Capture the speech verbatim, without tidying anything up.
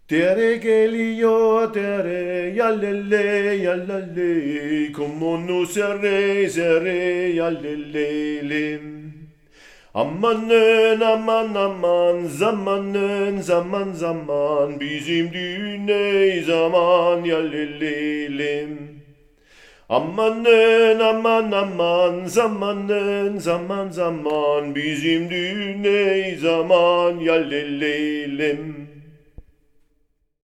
Dere geliyor dere yalele yalele Kumunu serre serre yalelelim Amanın aman aman zamanın zaman zaman Bizim düğüne zaman yalelelim Amanın aman aman zamanın zaman zaman Bizim düğüne zaman yalelelim